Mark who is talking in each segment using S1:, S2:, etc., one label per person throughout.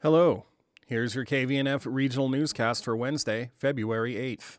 S1: Hello, here's your KVNF regional newscast for Wednesday, February 8th.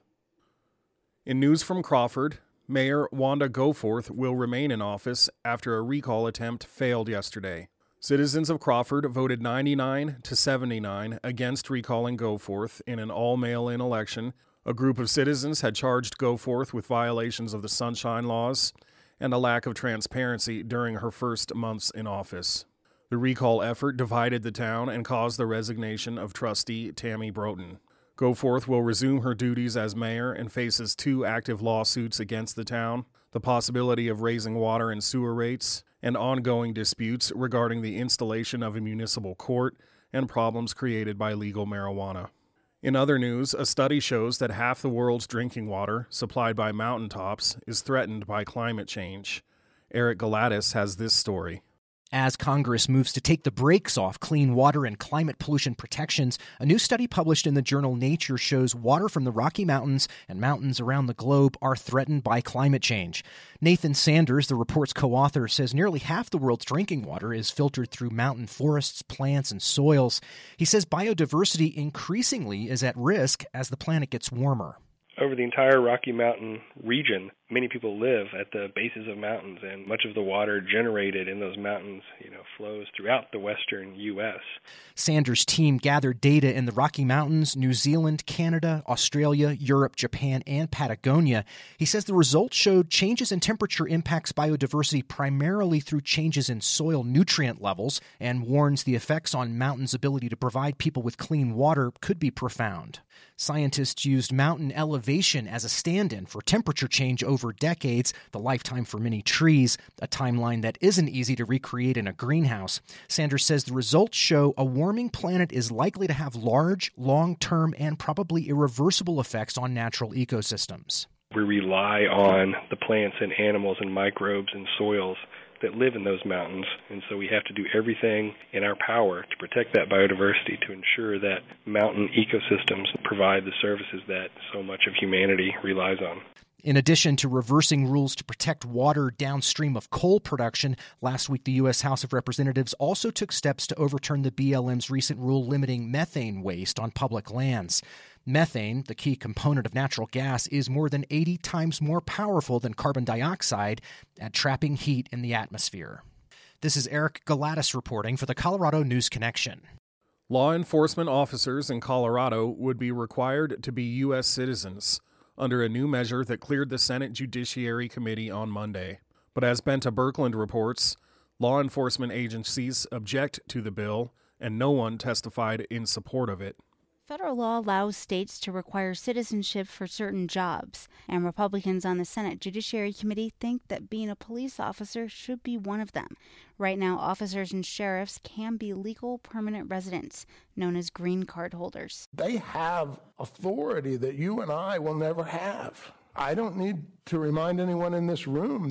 S1: In news from Crawford, Mayor Wanda Goforth will remain in office after a recall attempt failed yesterday. Citizens of Crawford voted 99 to 79 against recalling Goforth in an all-mail-in election. A group of citizens had charged Goforth with violations of the Sunshine Laws and a lack of transparency during her first months in office. The recall effort divided the town and caused the resignation of trustee Tammy Broughton. Goforth will resume her duties as mayor and faces 2 active lawsuits against the town, the possibility of raising water and sewer rates, and ongoing disputes regarding the installation of a municipal court and problems created by legal marijuana. In other news, a study shows that half the world's drinking water, supplied by mountaintops, is threatened by climate change. Eric Galatis has this story.
S2: As Congress moves to take the brakes off clean water and climate pollution protections, a new study published in the journal Nature shows water from the Rocky Mountains and mountains around the globe are threatened by climate change. Nathan Sanders, the report's co-author, says nearly half the world's drinking water is filtered through mountain forests, plants, and soils. He says biodiversity increasingly is at risk as the planet gets warmer.
S3: Over the entire Rocky Mountain region, many people live at the bases of mountains, and much of the water generated in those mountains, flows throughout the western U.S.
S2: Sanders' team gathered data in the Rocky Mountains, New Zealand, Canada, Australia, Europe, Japan, and Patagonia. He says the results showed changes in temperature impacts biodiversity primarily through changes in soil nutrient levels, and warns the effects on mountains' ability to provide people with clean water could be profound. Scientists used mountain elevation as a stand-in for temperature change over decades, the lifetime for many trees, a timeline that isn't easy to recreate in a greenhouse. Sanders says the results show a warming planet is likely to have large, long-term, and probably irreversible effects on natural ecosystems.
S3: We rely on the plants and animals and microbes and soils that live in those mountains, and so we have to do everything in our power to protect that biodiversity, to ensure that mountain ecosystems provide the services that so much of humanity relies on.
S2: In addition to reversing rules to protect water downstream of coal production, last week the U.S. House of Representatives also took steps to overturn the BLM's recent rule limiting methane waste on public lands. Methane, the key component of natural gas, is more than 80 times more powerful than carbon dioxide at trapping heat in the atmosphere. This is Eric Galatis reporting for the Colorado News Connection.
S1: Law enforcement officers in Colorado would be required to be U.S. citizens under a new measure that cleared the Senate Judiciary Committee on Monday. But as Benta Birkeland reports, law enforcement agencies object to the bill, and no one testified in support of it.
S4: Federal law allows states to require citizenship for certain jobs, and Republicans on the Senate Judiciary Committee think that being a police officer should be one of them. Right now, officers and sheriffs can be legal permanent residents, known as green card holders.
S5: They have authority that you and I will never have. I don't need to remind anyone in this room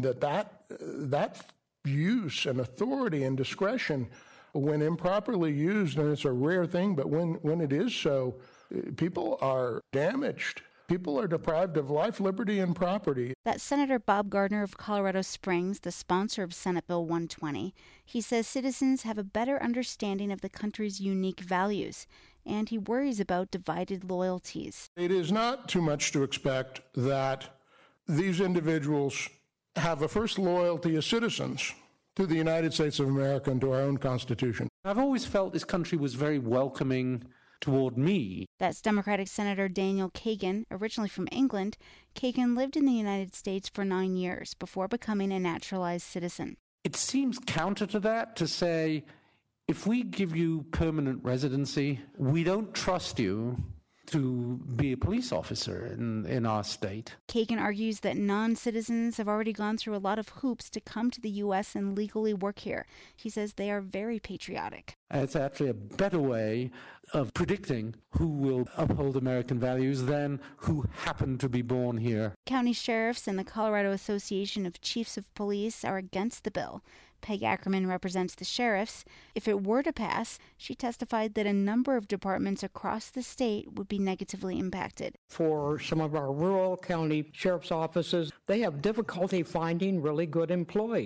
S5: that use and authority and discretion, when improperly used, and it's a rare thing, but when it is so, people are damaged. People are deprived of life, liberty, and property.
S4: That's Senator Bob Gardner of Colorado Springs, the sponsor of Senate Bill 120. He says citizens have a better understanding of the country's unique values, and he worries about divided loyalties.
S5: It is not too much to expect that these individuals have a first loyalty as citizens to the United States of America and to our own Constitution.
S6: I've always felt this country was very welcoming toward me.
S4: That's Democratic Senator Daniel Kagan, originally from England. Kagan lived in the United States for 9 years before becoming a naturalized citizen.
S6: It seems counter to that to say, if we give you permanent residency, we don't trust you to be a police officer in our state.
S4: Kagan argues that non-citizens have already gone through a lot of hoops to come to the U.S. and legally work here. He says they are very patriotic.
S6: It's actually a better way of predicting who will uphold American values than who happen to be born here.
S4: County sheriffs and the Colorado Association of Chiefs of Police are against the bill. Peg Ackerman represents the sheriffs. If it were to pass, she testified that a number of departments across the state would be negatively impacted.
S7: For some of our rural county sheriff's offices, they have difficulty finding really good employees.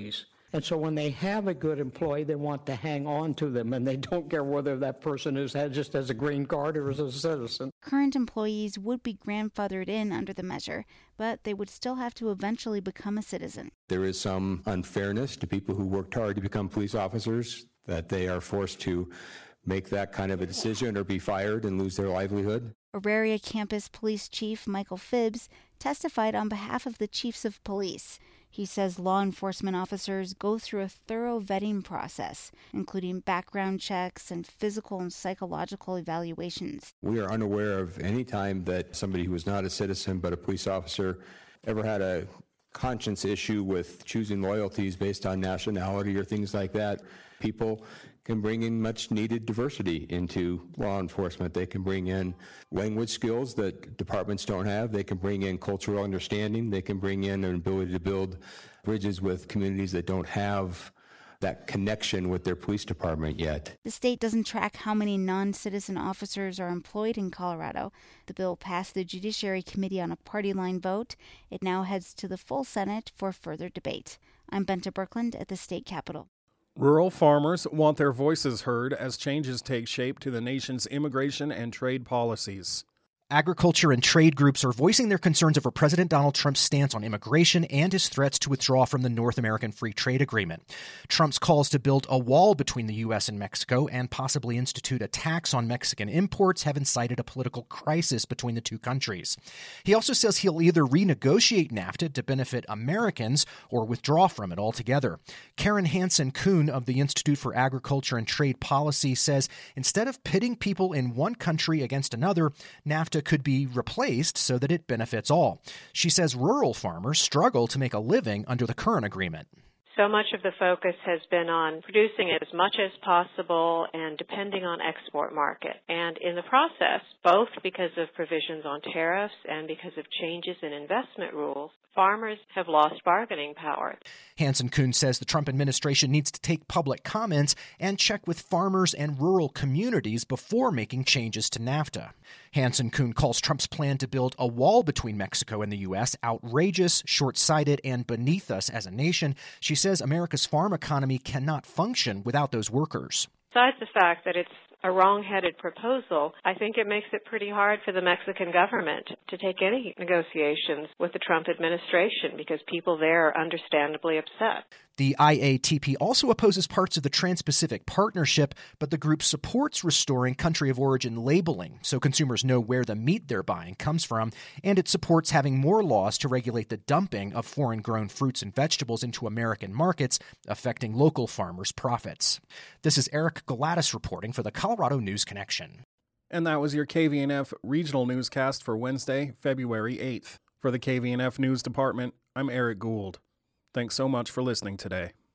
S7: And so when they have a good employee, they want to hang on to them, and they don't care whether that person just has a green card or is a citizen.
S4: Current employees would be grandfathered in under the measure, but they would still have to eventually become a citizen.
S8: There is some unfairness to people who worked hard to become police officers, that they are forced to make that kind of a decision or be fired and lose their livelihood.
S4: Auraria Campus Police Chief Michael Phibbs testified on behalf of the chiefs of police. He says law enforcement officers go through a thorough vetting process, including background checks and physical and psychological evaluations.
S8: We are unaware of any time that somebody who was not a citizen but a police officer ever had a conscience issue with choosing loyalties based on nationality or things like that. People can bring in much needed diversity into law enforcement. They can bring in language skills that departments don't have. They can bring in cultural understanding. They can bring in an ability to build bridges with communities that don't have that connection with their police department yet.
S4: The state doesn't track how many non-citizen officers are employed in Colorado. The bill passed the Judiciary Committee on a party line vote. It now heads to the full Senate for further debate. I'm Benta Birkeland at the state capitol.
S1: Rural farmers want their voices heard as changes take shape to the nation's immigration and trade policies.
S2: Agriculture and trade groups are voicing their concerns over President Donald Trump's stance on immigration and his threats to withdraw from the North American Free Trade Agreement. Trump's calls to build a wall between the U.S. and Mexico and possibly institute a tax on Mexican imports have incited a political crisis between the two countries. He also says he'll either renegotiate NAFTA to benefit Americans or withdraw from it altogether. Karen Hansen-Kuhn of the Institute for Agriculture and Trade Policy says instead of pitting people in one country against another, NAFTA could be replaced so that it benefits all. She says rural farmers struggle to make a living under the current agreement.
S9: So much of the focus has been on producing as much as possible and depending on export market. And in the process, both because of provisions on tariffs and because of changes in investment rules, farmers have lost bargaining power.
S2: Hansen-Kuhn says the Trump administration needs to take public comments and check with farmers and rural communities before making changes to NAFTA. Hansen-Kuhn calls Trump's plan to build a wall between Mexico and the U.S. outrageous, short-sighted, and beneath us as a nation. She says America's farm economy cannot function without those workers.
S9: Besides the fact that it's a wrong-headed proposal, I think it makes it pretty hard for the Mexican government to take any negotiations with the Trump administration because people there are understandably upset.
S2: The IATP also opposes parts of the Trans-Pacific Partnership, but the group supports restoring country of origin labeling so consumers know where the meat they're buying comes from, and it supports having more laws to regulate the dumping of foreign-grown fruits and vegetables into American markets, affecting local farmers' profits. This is Eric Galatis reporting for the Colorado News Connection.
S1: And that was your KVNF regional newscast for Wednesday, February 8th. For the KVNF News Department, I'm Eric Gould. Thanks so much for listening today.